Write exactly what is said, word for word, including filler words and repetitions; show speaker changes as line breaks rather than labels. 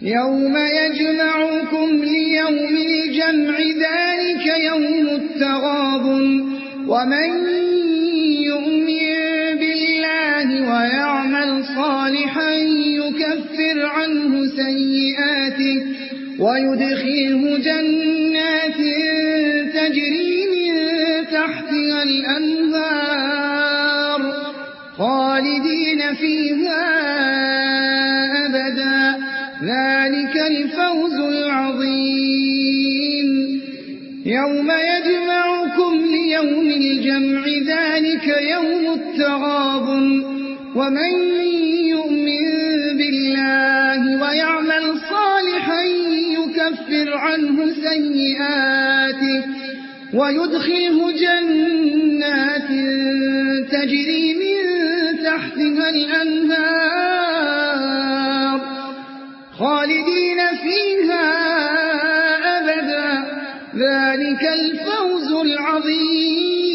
يوم يجمعكم ليوم الجمع ذلك يوم التغابن ومن يؤمن بالله ويعمل صالحا يكفر عنه سيئاته ويدخله جنات تجري من تحتها الأنهار خالدين فيها أبدا ذلك الفوز العظيم. يوم يجمعكم ليوم الجمع ذلك يوم التغابن ومن يؤمن بالله ويعمل صالحا يكفر عنه سيئاته ويدخله جنات تجري من تحتها الأنهار خالدين فيها أبدا ذلك الفوز العظيم.